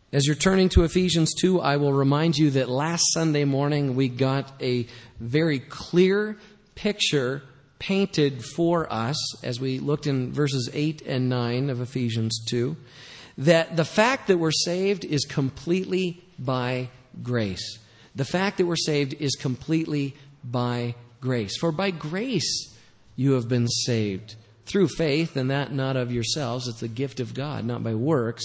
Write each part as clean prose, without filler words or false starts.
As you're turning to Ephesians 2, I will remind you that last Sunday morning we got a very clear picture painted for us as we looked in verses 8 and 9 of Ephesians 2, that the fact that we're saved is completely by grace. The fact that we're saved is completely by grace. For by grace you have been saved through faith, and that not of yourselves. It's the gift of God, not by works,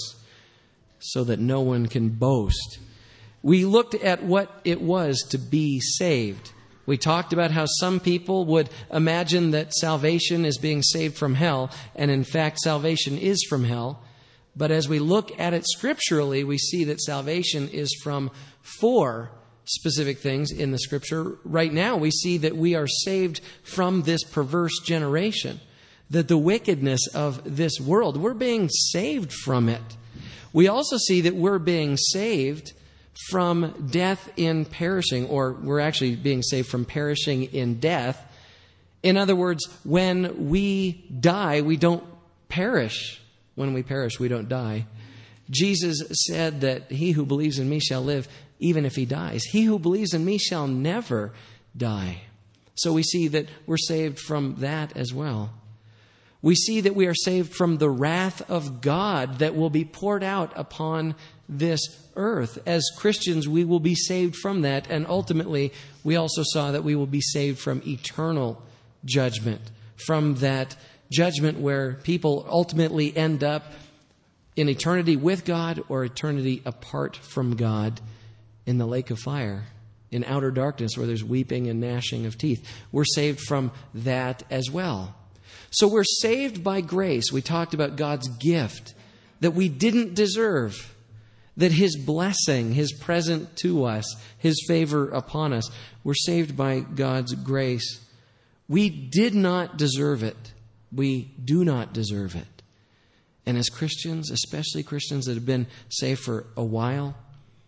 so that no one can boast. We looked at what it was to be saved. We talked about how some people would imagine that salvation is being saved from hell, and in fact salvation is from hell. But as we look at it scripturally, we see that salvation is from 4 specific things in the Scripture. Right now we see that we are saved from this perverse generation, that the wickedness of this world, we're being saved from it. We also see that we're being saved from death in perishing, or we're actually being saved from perishing in death. In other words, when we die, we don't perish. When we perish, we don't die. Jesus said that he who believes in me shall live even if he dies. He who believes in me shall never die. So we see that we're saved from that as well. We see that we are saved from the wrath of God that will be poured out upon this earth. As Christians, we will be saved from that. And ultimately, we also saw that we will be saved from eternal judgment, from that judgment where people ultimately end up in eternity with God or eternity apart from God in the lake of fire, in outer darkness where there's weeping and gnashing of teeth. We're saved from that as well. So we're saved by grace. We talked about God's gift that we didn't deserve, that His blessing, His present to us, His favor upon us. We're saved by God's grace. We did not deserve it. We do not deserve it. And as Christians, especially Christians that have been saved for a while,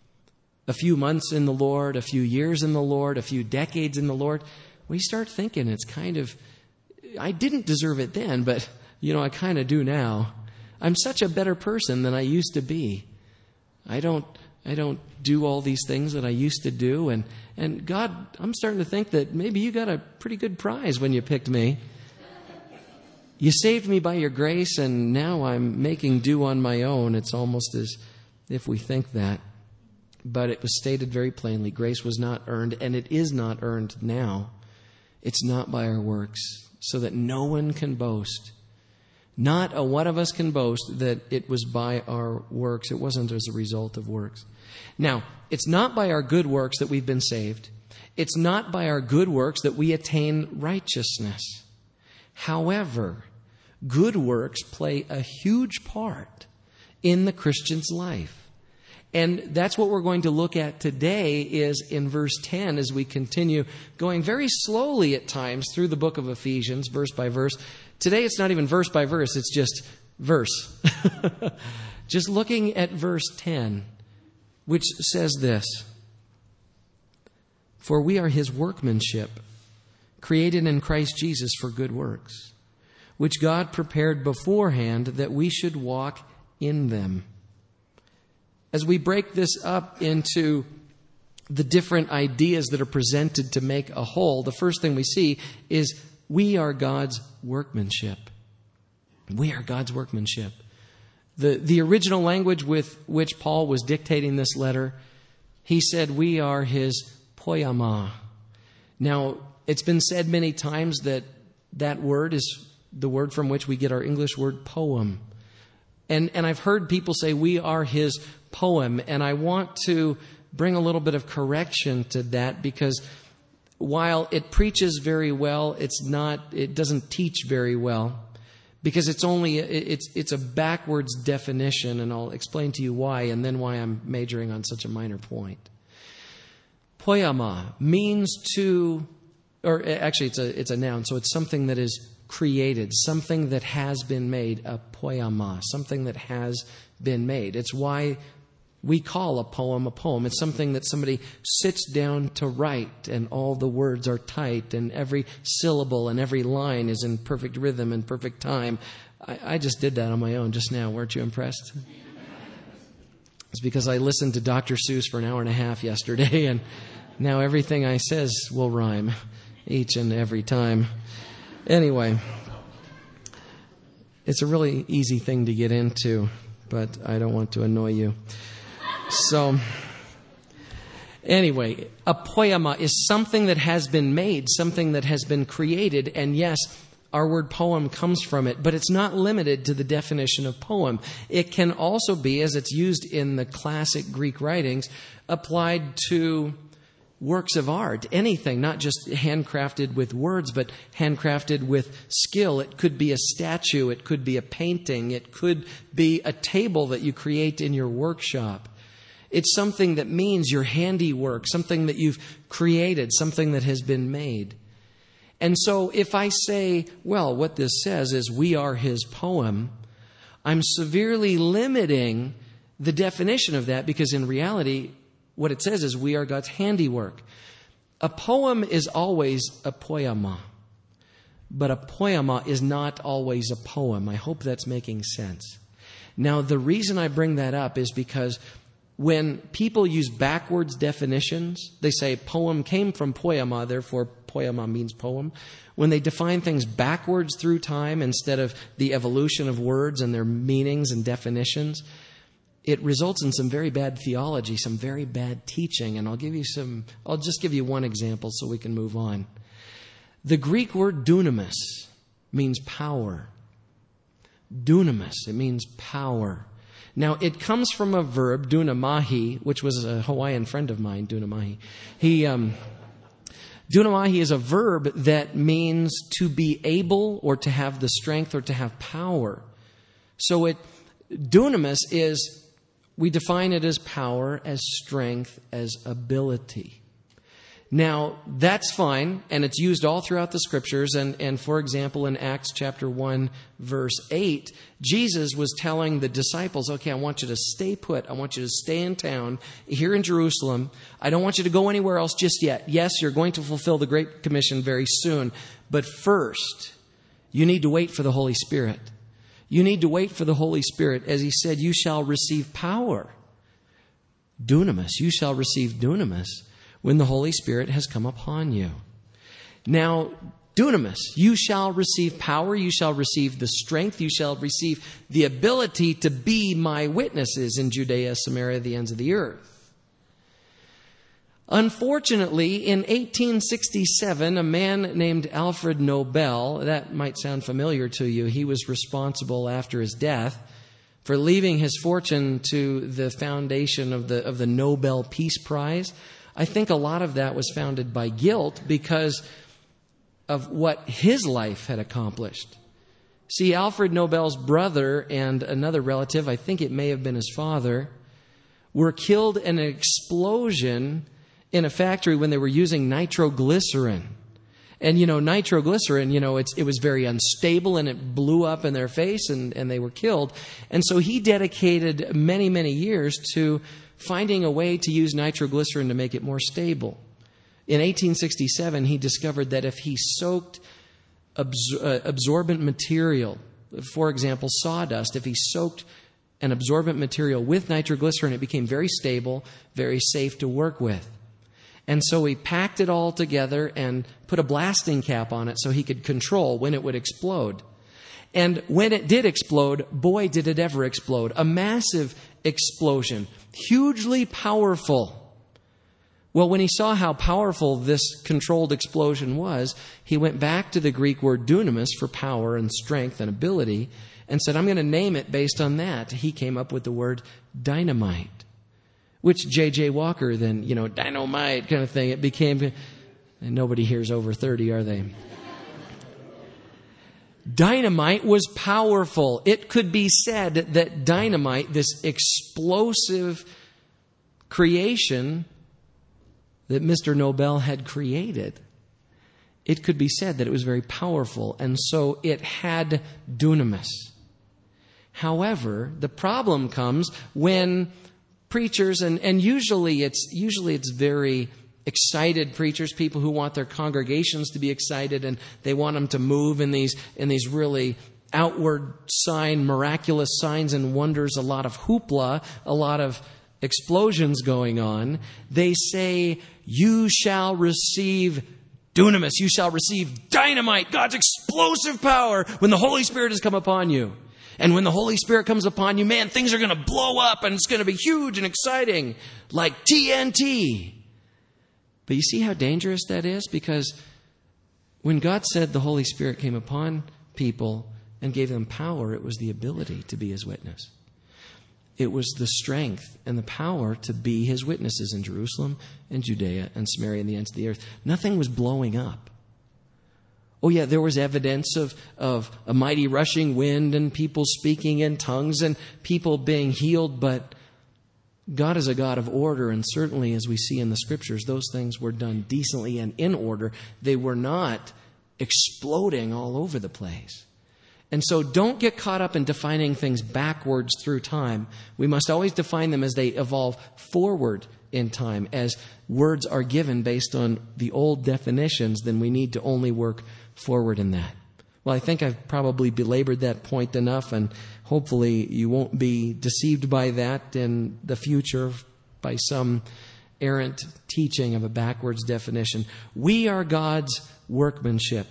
a few months in the Lord, a few years in the Lord, a few decades in the Lord, we start thinking it's kind of, I didn't deserve it then, but, I kind of do now. I'm such a better person than I used to be. I don't do all these things that I used to do. And God, I'm starting to think that maybe you got a pretty good prize when you picked me. You saved me by your grace, and now I'm making do on my own. It's almost as if we think that. But it was stated very plainly, grace was not earned, and it is not earned now. It's not by our works, so that no one can boast. Not a one of us can boast that it was by our works. It wasn't as a result of works. Now, it's not by our good works that we've been saved. It's not by our good works that we attain righteousness. However, good works play a huge part in the Christian's life. And that's what we're going to look at today is in verse 10 as we continue going very slowly at times through the book of Ephesians, verse by verse. Today it's not even verse by verse, it's just verse. Just looking at verse 10, which says this: "For we are His workmanship, created in Christ Jesus for good works, which God prepared beforehand that we should walk in them." As we break this up into the different ideas that are presented to make a whole, the first thing we see is we are God's workmanship. We are God's workmanship. The original language with which Paul was dictating this letter, he said we are His poiema. Now, it's been said many times that that word is the word from which we get our English word poem. And I've heard people say we are His poem, and I want to bring a little bit of correction to that, because while it preaches very well, it doesn't teach very well, because it's a backwards definition, and I'll explain to you why, and then why I'm majoring on such a minor point. Poiema means it's a noun, so it's something that is created, something that has been made, a poiema, something that has been made. It's why we call a poem a poem. It's something that somebody sits down to write, and all the words are tight, and every syllable and every line is in perfect rhythm and perfect time. I just did that on my own just now. Weren't you impressed? It's because I listened to Dr. Seuss for an hour and a half yesterday, and now everything I says will rhyme each and every time. Anyway, it's a really easy thing to get into, but I don't want to annoy you. So, anyway, a poema is something that has been made, something that has been created, and yes, our word poem comes from it, but it's not limited to the definition of poem. It can also be, as it's used in the classic Greek writings, applied to works of art, anything, not just handcrafted with words, but handcrafted with skill. It could be a statue, it could be a painting, it could be a table that you create in your workshop. It's something that means your handiwork, something that you've created, something that has been made. And so if I say, well, what this says is we are his poem, I'm severely limiting the definition of that, because in reality, what it says is we are God's handiwork. A poem is always a poema, but a poema is not always a poem. I hope that's making sense. Now, the reason I bring that up is because when people use backwards definitions, they say poem came from poema, therefore poema means poem. When they define things backwards through time instead of the evolution of words and their meanings and definitions, it results in some very bad theology, some very bad teaching. And I'll just give you one example so we can move on. The Greek word dunamis means power. Dunamis, it means power. Now, it comes from a verb, dunamahi, which was a Hawaiian friend of mine, dunamahi. Dunamahi is a verb that means to be able or to have the strength or to have power. So dunamis is, we define it as power, as strength, as ability. Now, that's fine, and it's used all throughout the Scriptures. And for example, in Acts chapter 1, verse 8, Jesus was telling the disciples, okay, I want you to stay put. I want you to stay in town here in Jerusalem. I don't want you to go anywhere else just yet. Yes, you're going to fulfill the Great Commission very soon. But first, you need to wait for the Holy Spirit. You need to wait for the Holy Spirit. As he said, you shall receive power. Dunamis, you shall receive dunamis when the Holy Spirit has come upon you. Now, dunamis, you shall receive power, you shall receive the strength, you shall receive the ability to be my witnesses in Judea, Samaria, the ends of the earth. Unfortunately, in 1867, a man named Alfred Nobel, that might sound familiar to you, he was responsible after his death for leaving his fortune to the foundation of the Nobel Peace Prize. I think a lot of that was founded by guilt because of what his life had accomplished. See, Alfred Nobel's brother and another relative, I think it may have been his father, were killed in an explosion in a factory when they were using nitroglycerin. And, nitroglycerin, it was very unstable and it blew up in their face and they were killed. And so he dedicated many, many years to finding a way to use nitroglycerin to make it more stable. In 1867, he discovered that if he soaked absorbent material, for example, sawdust, if he soaked an absorbent material with nitroglycerin, it became very stable, very safe to work with. And so he packed it all together and put a blasting cap on it so he could control when it would explode. And when it did explode, boy, did it ever explode. A massive explosion, hugely powerful. Well, when he saw how powerful this controlled explosion was, he went back to the Greek word dunamis for power and strength and ability and said, I'm going to name it based on that. He came up with the word dynamite, which J.J. Walker then, dynamite kind of thing. It became, and nobody here's over 30, are they? Dynamite was powerful. It could be said that dynamite, this explosive creation that Mr. Nobel had created, it could be said that it was very powerful. And so it had dunamis. However, the problem comes when preachers, and usually it's very excited preachers, people who want their congregations to be excited and they want them to move in these really outward miraculous signs and wonders, a lot of hoopla, a lot of explosions going on, they say, you shall receive dunamis. You shall receive dynamite, God's explosive power, when the Holy Spirit has come upon you. And when the Holy Spirit comes upon you, man, things are going to blow up and it's going to be huge and exciting, like TNT. But you see how dangerous that is? Because when God said the Holy Spirit came upon people and gave them power, it was the ability to be His witness. It was the strength and the power to be His witnesses in Jerusalem and Judea and Samaria and the ends of the earth. Nothing was blowing up. Oh yeah, there was evidence of a mighty rushing wind and people speaking in tongues and people being healed, but God is a God of order, and certainly as we see in the Scriptures, those things were done decently and in order. They were not exploding all over the place. And so don't get caught up in defining things backwards through time. We must always define them as they evolve forward in time. As words are given based on the old definitions, then we need to only work forward in that. Well, I think I've probably belabored that point enough, and hopefully you won't be deceived by that in the future by some errant teaching of a backwards definition. We are God's workmanship.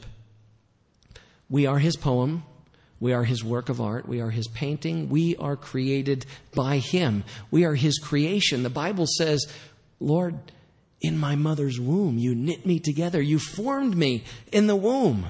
We are His poem. We are His work of art. We are His painting. We are created by Him. We are His creation. The Bible says, Lord, in my mother's womb, you knit me together. You formed me in the womb.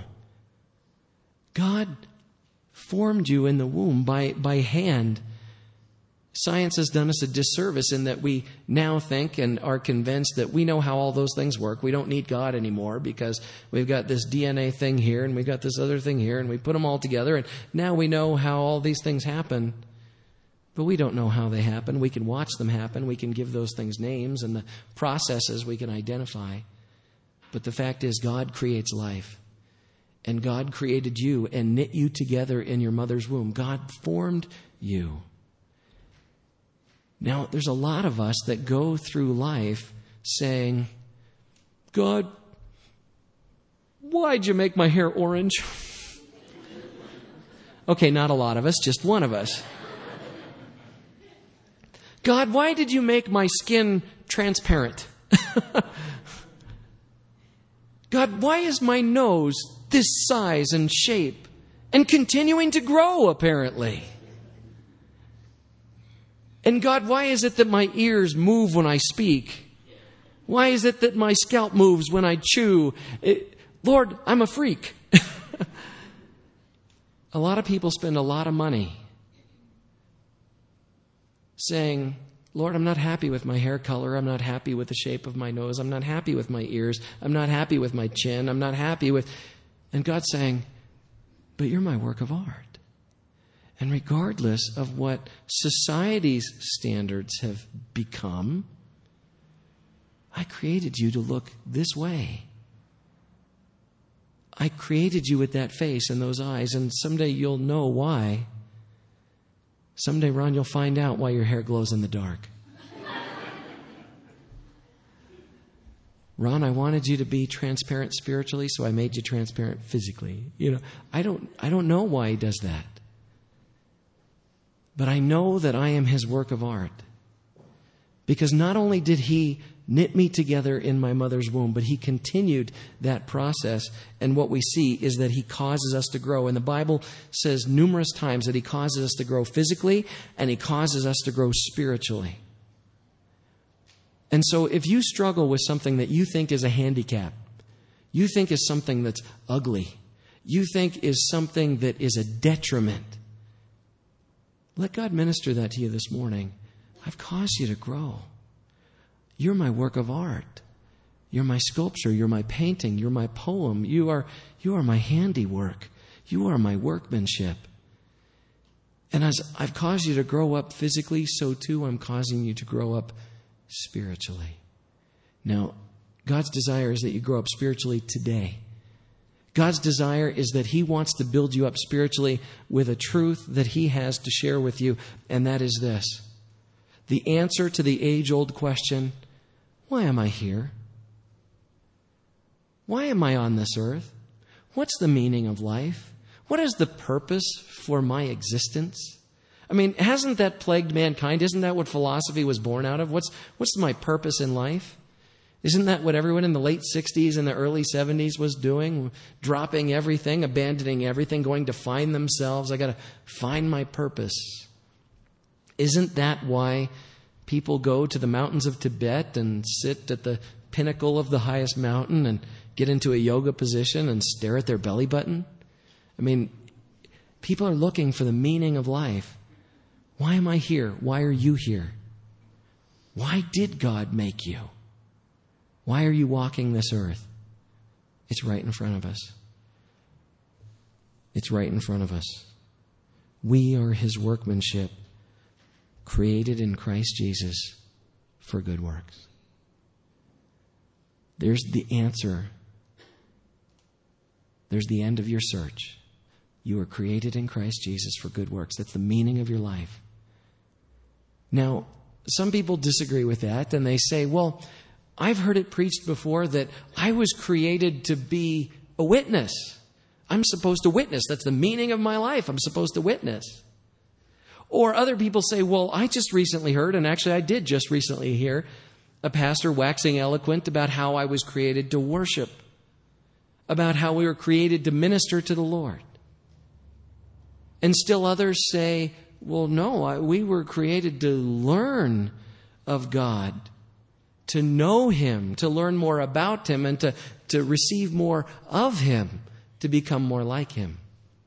God formed you in the womb by hand. Science has done us a disservice in that we now think and are convinced that we know how all those things work. We don't need God anymore because we've got this DNA thing here and we've got this other thing here and we put them all together and now we know how all these things happen. But we don't know how they happen. We can watch them happen. We can give those things names and the processes we can identify. But the fact is, God creates life. And God created you and knit you together in your mother's womb. God formed you. Now, there's a lot of us that go through life saying, God, why'd you make my hair orange? Okay, not a lot of us, just one of us. God, why did you make my skin transparent? God, why is my nose this size and shape and continuing to grow, apparently? And God, why is it that my ears move when I speak? Why is it that my scalp moves when I chew? Lord, I'm a freak. A lot of people spend a lot of money saying, Lord, I'm not happy with my hair color. I'm not happy with the shape of my nose. I'm not happy with my ears. I'm not happy with my chin. I'm not happy with... And God's saying, but you're my work of art. And regardless of what society's standards have become, I created you to look this way. I created you with that face and those eyes, and someday you'll know why. Someday, Ron, you'll find out why your hair glows in the dark. Ron, I wanted you to be transparent spiritually, so I made you transparent physically. I don't know why He does that. But I know that I am His work of art. Because not only did He knit me together in my mother's womb, but He continued that process. And what we see is that He causes us to grow. And the Bible says numerous times that He causes us to grow physically and He causes us to grow spiritually. And so if you struggle with something that you think is a handicap, you think is something that's ugly, you think is something that is a detriment, let God minister that to you this morning. I've caused you to grow. You're my work of art. You're my sculpture. You're my painting. You're my poem. You are my handiwork. You are my workmanship. And as I've caused you to grow up physically, so too I'm causing you to grow up spiritually. Now, God's desire is that you grow up spiritually today. God's desire is that He wants to build you up spiritually with a truth that He has to share with you, and that is this. The answer to the age-old question, why am I here? Why am I on this earth? What's the meaning of life? What is the purpose for my existence? I mean, hasn't that plagued mankind? Isn't that what philosophy was born out of? What's my purpose in life? Isn't that what everyone in the late 60s and the early 70s was doing? Dropping everything, abandoning everything, going to find themselves. I got to find my purpose. Isn't that why people go to the mountains of Tibet and sit at the pinnacle of the highest mountain and get into a yoga position and stare at their belly button? I mean, people are looking for the meaning of life. Why am I here? Why are you here? Why did God make you? Why are you walking this earth? It's right in front of us. It's right in front of us. We are His workmanship, created in Christ Jesus for good works. There's the answer. There's the end of your search. You are created in Christ Jesus for good works. That's the meaning of your life. Now, some people disagree with that, and they say, well, I've heard it preached before that I was created to be a witness. I'm supposed to witness. That's the meaning of my life. I'm supposed to witness. Or other people say, well, I just recently heard, and actually I did just recently hear, a pastor waxing eloquent about how I was created to worship, about how we were created to minister to the Lord. And still others say, well, no, we were created to learn of God, to know Him, to learn more about Him, and to receive more of Him, to become more like Him.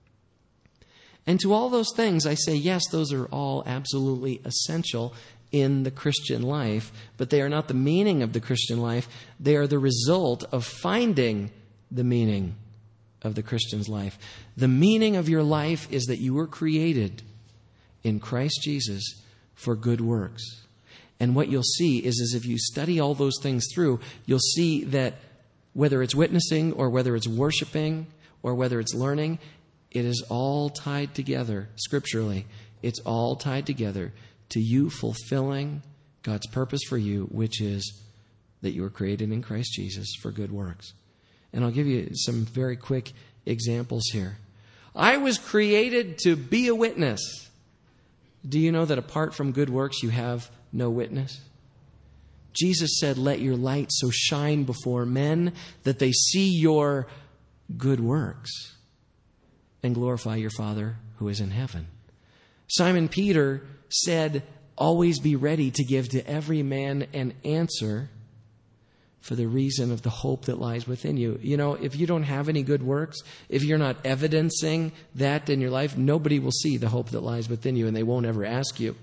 And to all those things, I say, yes, those are all absolutely essential in the Christian life, but they are not the meaning of the Christian life. They are the result of finding the meaning of the Christian's life. The meaning of your life is that you were created in Christ Jesus for good works. And what you'll see is if you study all those things through, you'll see that whether it's witnessing or whether it's worshiping or whether it's learning, it is all tied together scripturally. It's all tied together to you fulfilling God's purpose for you, which is that you were created in Christ Jesus for good works. And I'll give you some very quick examples here. I was created to be a witness. Do you know that apart from good works, you have no witness? Jesus said, let your light so shine before men that they see your good works and glorify your Father who is in heaven. Simon Peter said, always be ready to give to every man an answer for the reason of the hope that lies within you. You know, if you don't have any good works, if you're not evidencing that in your life, nobody will see the hope that lies within you, and they won't ever ask you.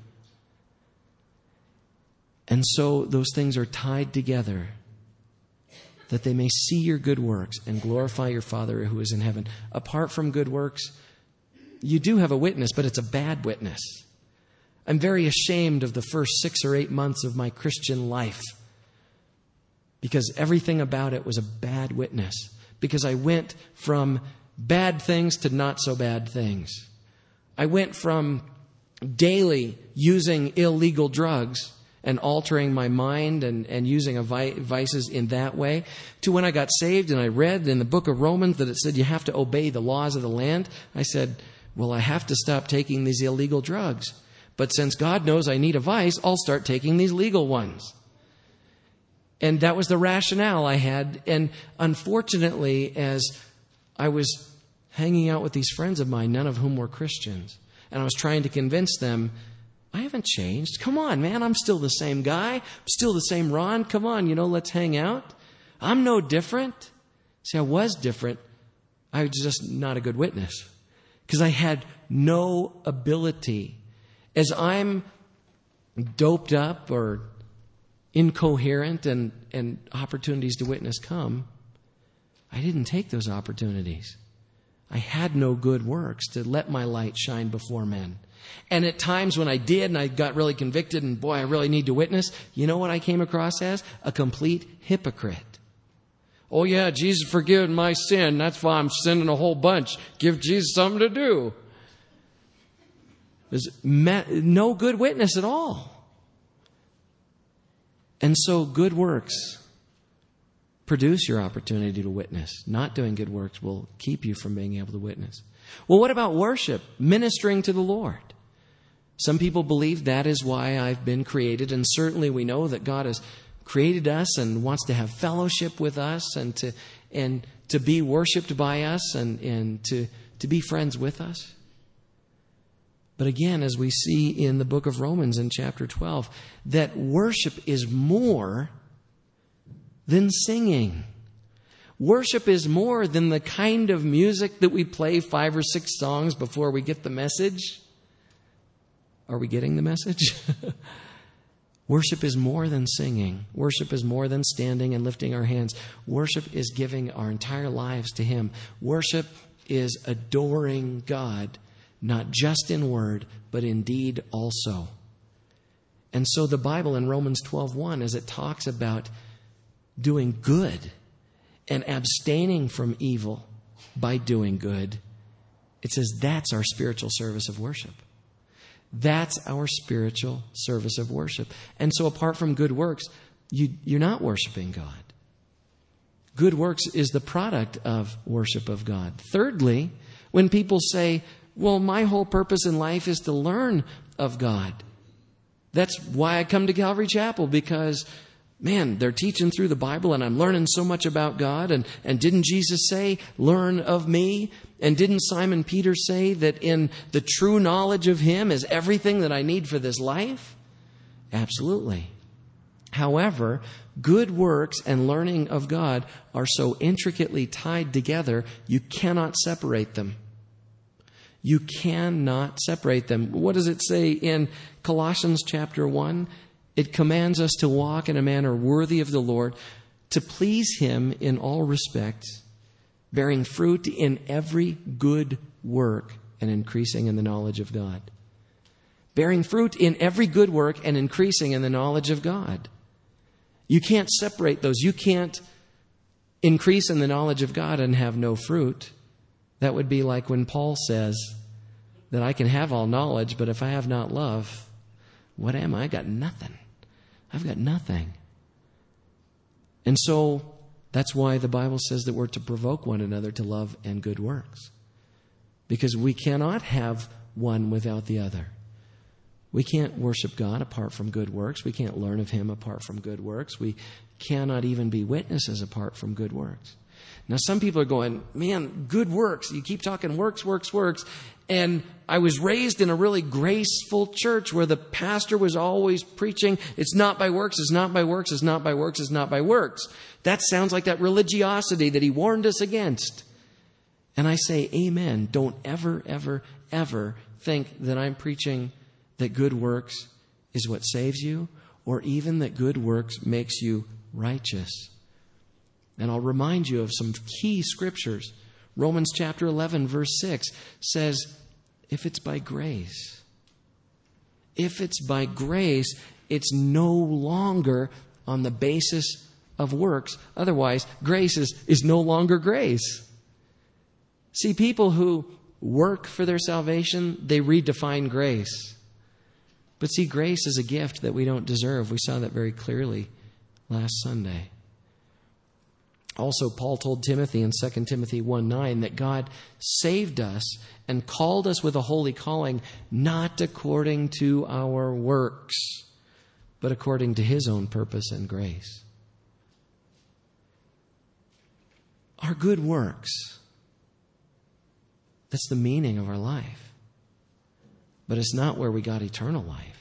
And so those things are tied together, that they may see your good works and glorify your Father who is in heaven. Apart from good works, you do have a witness, but it's a bad witness. I'm very ashamed of the first 6 or 8 months of my Christian life, because everything about it was a bad witness. Because I went from bad things to not so bad things. I went from daily using illegal drugs and altering my mind and using vices in that way, to when I got saved and I read in the book of Romans that it said you have to obey the laws of the land. I said, well, I have to stop taking these illegal drugs. But since God knows I need a vice, I'll start taking these legal ones. And that was the rationale I had. And unfortunately, as I was hanging out with these friends of mine, none of whom were Christians, and I was trying to convince them, I haven't changed. Come on, man, I'm still the same guy. I'm still the same Ron. Come on, let's hang out. I'm no different. See, I was different. I was just not a good witness because I had no ability. As I'm doped up or incoherent and opportunities to witness come, I didn't take those opportunities. I had no good works to let my light shine before men. And at times when I did and I got really convicted and boy, I really need to witness, you know what I came across as? A complete hypocrite. Oh yeah, Jesus forgiven my sin. That's why I'm sinning a whole bunch. Give Jesus something to do. There's no good witness at all. And so good works produce your opportunity to witness. Not doing good works will keep you from being able to witness. Well, what about worship? Ministering to the Lord. Some people believe that is why I've been created, and certainly we know that God has created us and wants to have fellowship with us and to be worshiped by us and to be friends with us. But again, as we see in the book of Romans in chapter 12, that worship is more than singing. Worship is more than the kind of music that we play 5 or 6 songs before we get the message. Are we getting the message? Worship is more than singing. Worship is more than standing and lifting our hands. Worship is giving our entire lives to Him. Worship is adoring God, not just in word, but in deed also. And so the Bible in Romans 12:1, as it talks about doing good and abstaining from evil by doing good, it says that's our spiritual service of worship. That's our spiritual service of worship. And so apart from good works, you're not worshiping God. Good works is the product of worship of God. Thirdly, when people say, well, my whole purpose in life is to learn of God. That's why I come to Calvary Chapel, because, man, they're teaching through the Bible and I'm learning so much about God. And didn't Jesus say, learn of me? And didn't Simon Peter say that in the true knowledge of Him is everything that I need for this life? Absolutely. However, good works and learning of God are so intricately tied together, you cannot separate them. You cannot separate them. What does it say in Colossians chapter 1? It commands us to walk in a manner worthy of the Lord, to please Him in all respects, bearing fruit in every good work and increasing in the knowledge of God. Bearing fruit in every good work and increasing in the knowledge of God. You can't separate those. You can't increase in the knowledge of God and have no fruit. That would be like when Paul says that I can have all knowledge, but if I have not love, what am I? I got nothing. I've got nothing. And so that's why the Bible says that we're to provoke one another to love and good works. Because we cannot have one without the other. We can't worship God apart from good works. We can't learn of Him apart from good works. We cannot even be witnesses apart from good works. Now, some people are going, man, good works. You keep talking works, works, works. And I was raised in a really graceful church where the pastor was always preaching, it's not by works, it's not by works, it's not by works, it's not by works. That sounds like that religiosity that he warned us against. And I say, amen. Don't ever, ever, ever think that I'm preaching that good works is what saves you, or even that good works makes you righteous. And I'll remind you of some key scriptures. Romans chapter 11, verse 6 says, if it's by grace, it's no longer on the basis of works. Otherwise, grace is no longer grace. See, people who work for their salvation, they redefine grace. But see, grace is a gift that we don't deserve. We saw that very clearly last Sunday. Also, Paul told Timothy in 2 Timothy 1:9 that God saved us and called us with a holy calling, not according to our works, but according to His own purpose and grace. Our good works, that's the meaning of our life. But it's not where we got eternal life.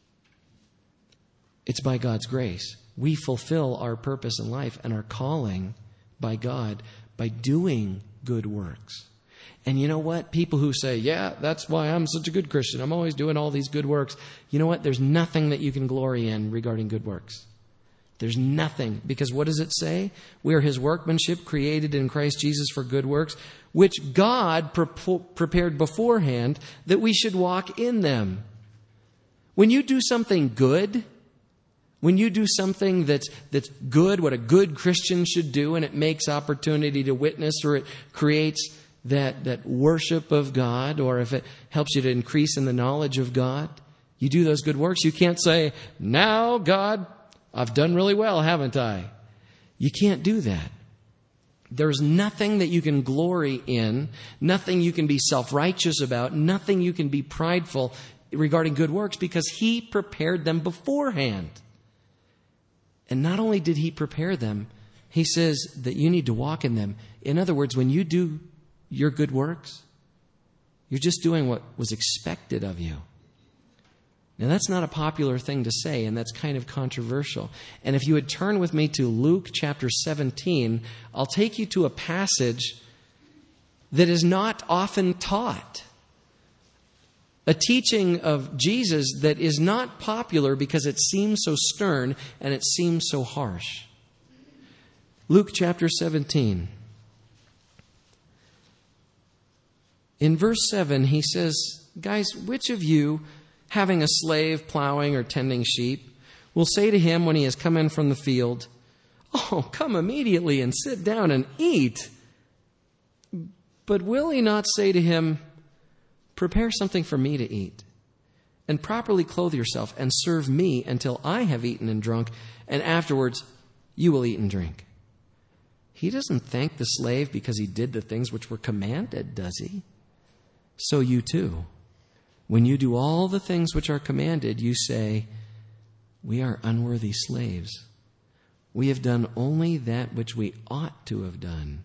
It's by God's grace. We fulfill our purpose in life and our calling by God by doing good works. And you know what? People who say, yeah, that's why I'm such a good Christian. I'm always doing all these good works. You know what? There's nothing that you can glory in regarding good works. There's nothing. Because what does it say? We are His workmanship, created in Christ Jesus for good works, which God prepared beforehand that we should walk in them. When you do something good, when you do something that's good, what a good Christian should do, and it makes opportunity to witness, or it creates that worship of God, or if it helps you to increase in the knowledge of God, you do those good works. You can't say, now, God, I've done really well, haven't I? You can't do that. There's nothing that you can glory in, nothing you can be self-righteous about, nothing you can be prideful regarding good works because he prepared them beforehand. And not only did he prepare them, he says that you need to walk in them. In other words, when you do your good works, you're just doing what was expected of you. Now, that's not a popular thing to say, and that's kind of controversial. And if you would turn with me to Luke chapter 17, I'll take you to a passage that is not often taught. A teaching of Jesus that is not popular because it seems so stern and it seems so harsh. Luke chapter 17. In verse 7, he says, guys, which of you, having a slave plowing or tending sheep, will say to him when he has come in from the field, "Oh, come immediately and sit down and eat"? But will he not say to him, "Prepare something for me to eat, and properly clothe yourself, and serve me until I have eaten and drunk, and afterwards you will eat and drink"? He doesn't thank the slave because he did the things which were commanded, does he? So you too, when you do all the things which are commanded, you say, "We are unworthy slaves. We have done only that which we ought to have done."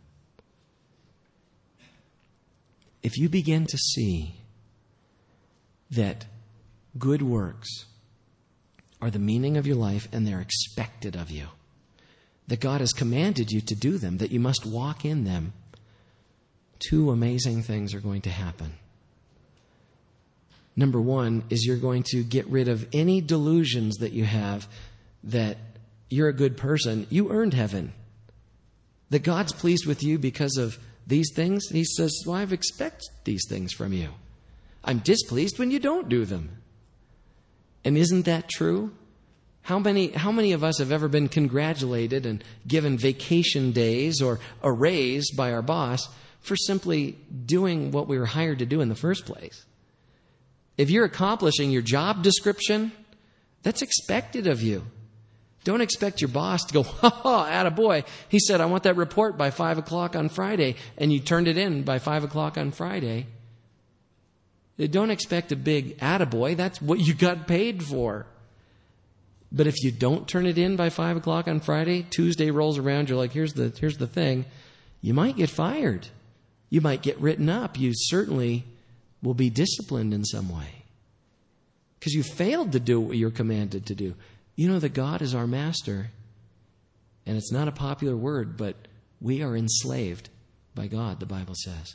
If you begin to see that good works are the meaning of your life and they're expected of you, that God has commanded you to do them, that you must walk in them, two amazing things are going to happen. Number one is you're going to get rid of any delusions that you have that you're a good person. You earned heaven. That God's pleased with you because of these things. He says, well, I've expected these things from you. I'm displeased when you don't do them. And isn't that true? How many of us have ever been congratulated and given vacation days or a raise by our boss for simply doing what we were hired to do in the first place? If you're accomplishing your job description, that's expected of you. Don't expect your boss to go, attaboy. He said, I want that report by 5 o'clock on Friday, and you turned it in by 5 o'clock on Friday. Don't expect a big attaboy. That's what you got paid for. But if you don't turn it in by 5 o'clock on Friday, Tuesday rolls around, you're like, here's the thing. You might get fired. You might get written up. You certainly will be disciplined in some way because you failed to do what you're commanded to do. You know that God is our master, and it's not a popular word, but we are enslaved by God, the Bible says.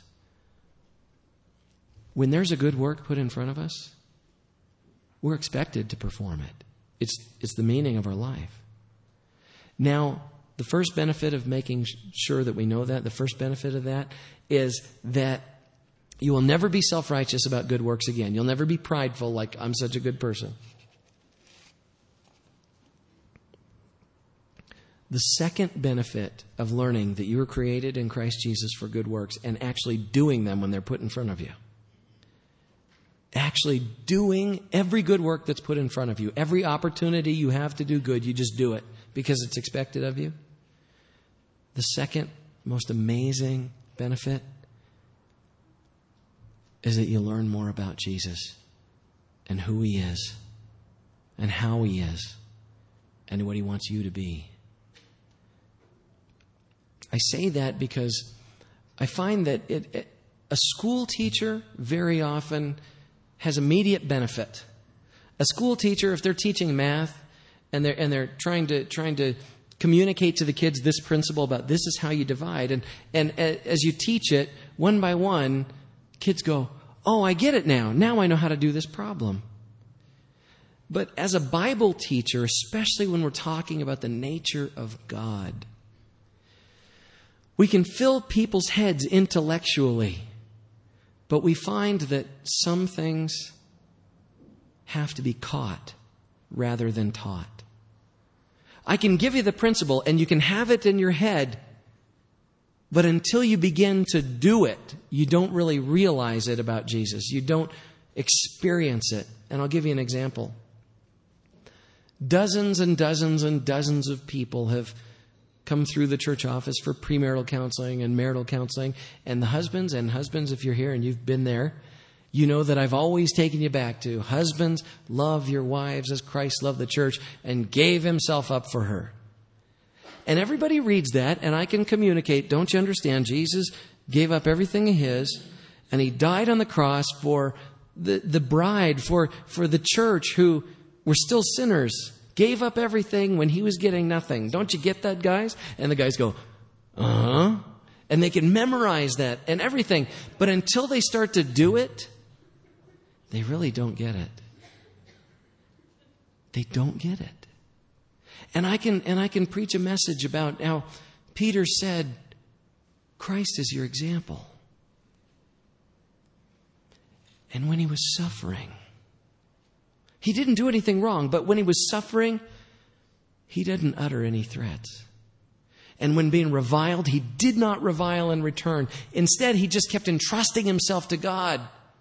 When there's a good work put in front of us, we're expected to perform it. It's the meaning of our life. Now, the first benefit of making sure that we know that, the first benefit of that is that you will never be self-righteous about good works again. You'll never be prideful like, I'm such a good person. The second benefit of learning that you were created in Christ Jesus for good works and actually doing them when they're put in front of you. Actually doing every good work that's put in front of you. Every opportunity you have to do good, you just do it because it's expected of you. The second most amazing benefit is that you learn more about Jesus and who he is and how he is and what he wants you to be. I say that because I find that a school teacher very often has immediate benefit. A school teacher, if they're teaching math and they're trying to communicate to the kids this principle about this is how you divide, and as you teach it one by one, kids go, oh, I get it now. Now I know how to do this problem. But as a Bible teacher, especially when we're talking about the nature of God, we can fill people's heads intellectually, but we find that some things have to be caught rather than taught. I can give you the principle and you can have it in your head, but until you begin to do it, you don't really realize it about Jesus. You don't experience it. And I'll give you an example. Dozens and dozens and dozens of people have come through the church office for premarital counseling and marital counseling. And the husbands, if you're here and you've been there, You know that I've always taken you back to husbands, love your wives as Christ loved the church and gave himself up for her. And everybody reads that, and I can communicate, don't you understand? Jesus gave up everything of his, and he died on the cross for the bride, for the church who were still sinners, gave up everything when he was getting nothing. Don't you get that, guys? And the guys go, uh-huh. And they can memorize that and everything. But until they start to do it, they really don't get it. They don't get it. And I can preach a message about how Peter said, Christ is your example. And when he was suffering, he didn't do anything wrong, but when he was suffering, he didn't utter any threats. And when being reviled, he did not revile in return. Instead, he just kept entrusting himself to God,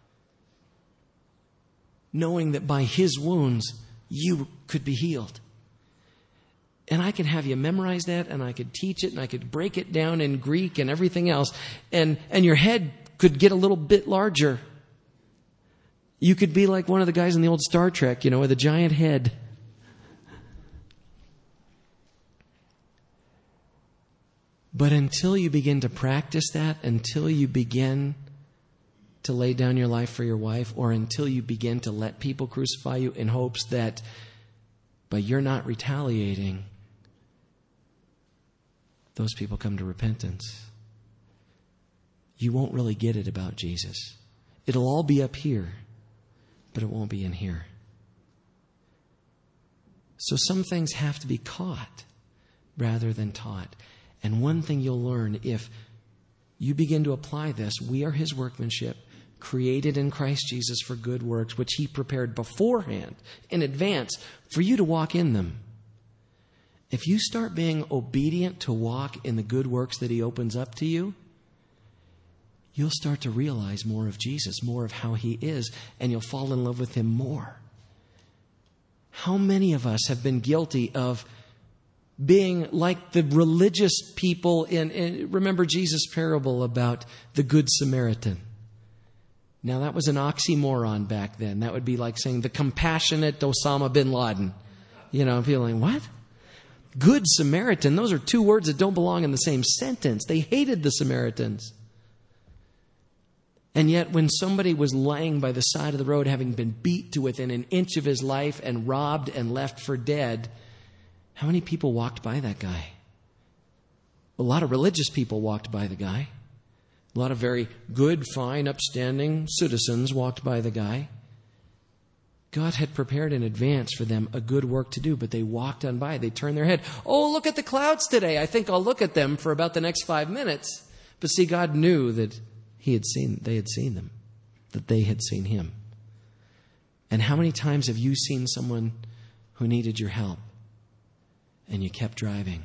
knowing that by his wounds, you could be healed. And I can have you memorize that, and I could teach it, and I could break it down in Greek and everything else. And your head could get a little bit larger. You could be like one of the guys in the old Star Trek, with a giant head. But until you begin to practice that, until you begin to lay down your life for your wife, or until you begin to let people crucify you in hopes that by you're not retaliating, those people come to repentance, you won't really get it about Jesus. It'll all be up here, but it won't be in here. So some things have to be caught rather than taught. And one thing you'll learn if you begin to apply this, we are his workmanship, created in Christ Jesus for good works, which he prepared beforehand, in advance, for you to walk in them. If you start being obedient to walk in the good works that he opens up to you, you'll start to realize more of Jesus, more of how he is, and you'll fall in love with him more. How many of us have been guilty of being like the religious people remember Jesus' parable about the Good Samaritan? Now, that was an oxymoron back then. That would be like saying the compassionate Osama bin Laden. Feeling, what? Good Samaritan, those are two words that don't belong in the same sentence. They hated the Samaritans. And yet, when somebody was laying by the side of the road, having been beat to within an inch of his life and robbed and left for dead, how many people walked by that guy? A lot of religious people walked by the guy. A lot of very good, fine, upstanding citizens walked by the guy. God had prepared in advance for them a good work to do, but they walked on by. They turned their head. Oh, look at the clouds today. I think I'll look at them for about the next 5 minutes. But see, God knew that they had seen them, that they had seen him. And how many times have you seen someone who needed your help and you kept driving?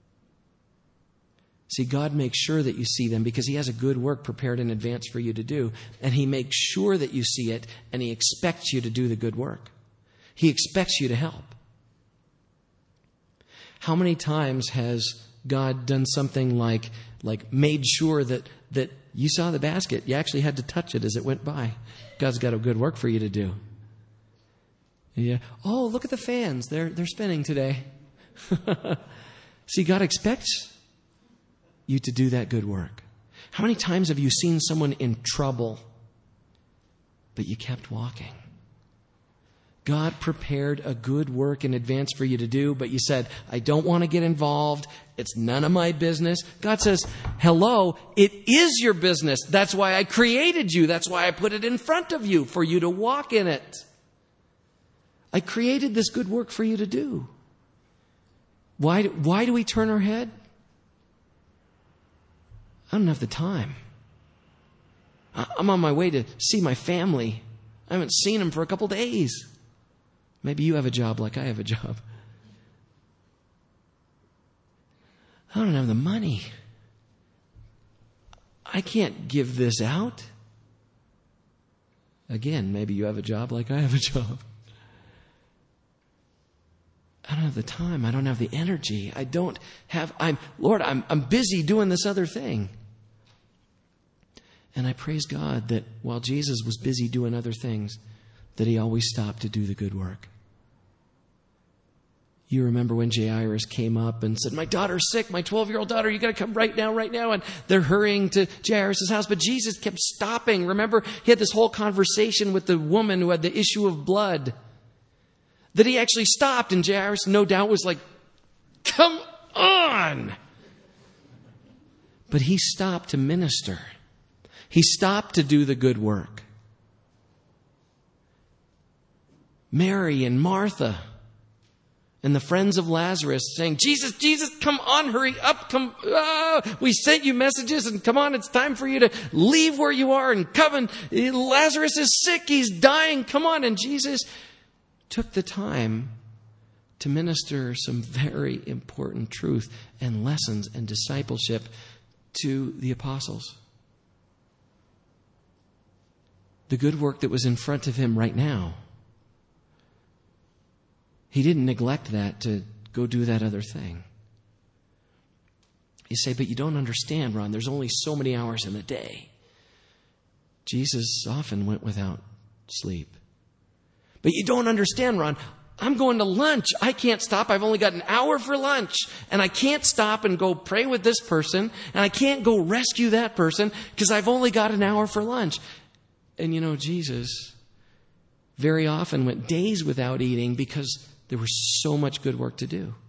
See, God makes sure that you see them because he has a good work prepared in advance for you to do. And he makes sure that you see it, and he expects you to do the good work. He expects you to help. How many times has God done something like made sure that you saw the basket? You actually had to touch it as it went by. God's got a good work for you to do. Yeah. Oh, look at the fans. They're spinning today. See, God expects you to do that good work. How many times have you seen someone in trouble, but you kept walking? God prepared a good work in advance for you to do, but you said, I don't want to get involved. It's none of my business. God says, hello, it is your business. That's why I created you. That's why I put it in front of you, for you to walk in it. I created this good work for you to do. Why do we turn our head? I don't have the time. I'm on my way to see my family. I haven't seen them for a couple days. Maybe you have a job like I have a job. I don't have the money. I can't give this out. Again, maybe you have a job like I have a job. I don't have the time. I don't have the energy. I'm busy doing this other thing. And I praise God that while Jesus was busy doing other things, that he always stopped to do the good work. You remember when Jairus came up and said, my daughter's sick, my 12-year-old daughter, you got to come right now. And they're hurrying to Jairus' house. But Jesus kept stopping. Remember, he had this whole conversation with the woman who had the issue of blood. That he actually stopped, and Jairus, no doubt, was like, come on. But he stopped to minister. He stopped to do the good work. Mary and Martha and the friends of Lazarus saying, Jesus, come on, hurry up. We sent you messages, and come on, it's time for you to leave where you are and come. And Lazarus is sick, he's dying, come on. And Jesus took the time to minister some very important truth and lessons and discipleship to the apostles. The good work that was in front of him right now. He didn't neglect that to go do that other thing. You say, but you don't understand, Ron. There's only so many hours in the day. Jesus often went without sleep. But you don't understand, Ron. I'm going to lunch. I can't stop. I've only got an hour for lunch. And I can't stop and go pray with this person. And I can't go rescue that person because I've only got an hour for lunch. And you know, Jesus very often went days without eating because there was so much good work to do.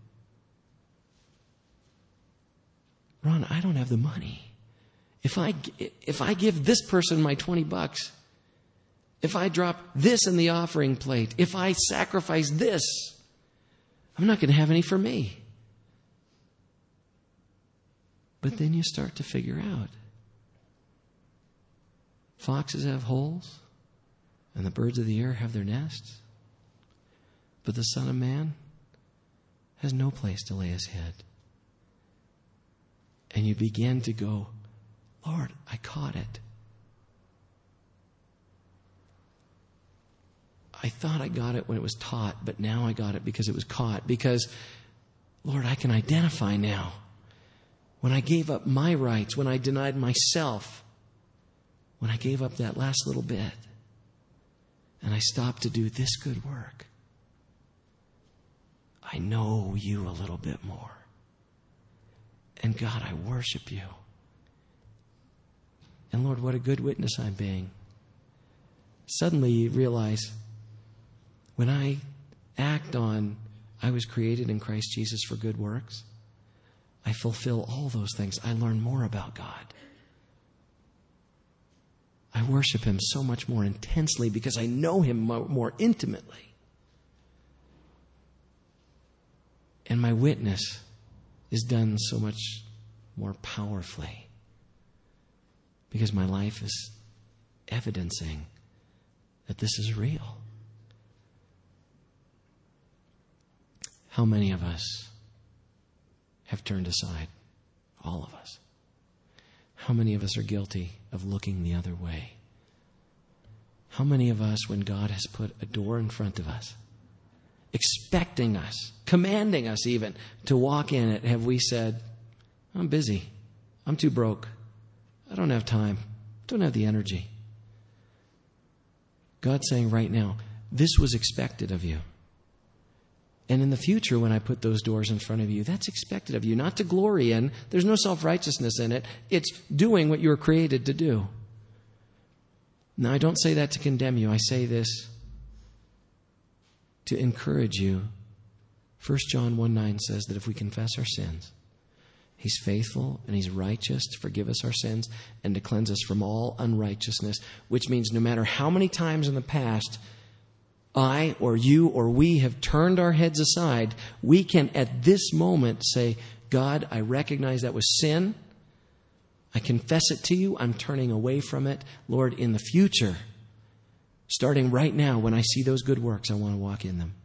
Ron, I don't have the money. If I give this person my $20, if I drop this in the offering plate, if I sacrifice this, I'm not going to have any for me. But then you start to figure out. Foxes have holes, and the birds of the air have their nests. But the Son of Man has no place to lay his head. And you begin to go, Lord, I caught it. I thought I got it when it was taught, but now I got it because it was caught. Because, Lord, I can identify now. When I gave up my rights, when I denied myself, when I gave up that last little bit, and I stopped to do this good work, I know you a little bit more. And God, I worship you. And Lord, what a good witness I'm being. Suddenly you realize when I act on, I was created in Christ Jesus for good works, I fulfill all those things. I learn more about God. I worship him so much more intensely because I know him more intimately. And my witness is done so much more powerfully because my life is evidencing that this is real. How many of us have turned aside? All of us. How many of us are guilty of looking the other way? How many of us, when God has put a door in front of us, expecting us, commanding us even to walk in it, have we said, I'm busy. I'm too broke. I don't have time. I don't have the energy. God's saying right now, this was expected of you. And in the future, when I put those doors in front of you, that's expected of you, not to glory in. There's no self-righteousness in it. It's doing what you were created to do. Now, I don't say that to condemn you. I say this to encourage you. 1 John 1:9 says that if we confess our sins, he's faithful and he's righteous to forgive us our sins and to cleanse us from all unrighteousness, which means no matter how many times in the past I or you or we have turned our heads aside, we can at this moment say, God, I recognize that was sin. I confess it to you. I'm turning away from it. Lord, in the future, starting right now, when I see those good works, I want to walk in them.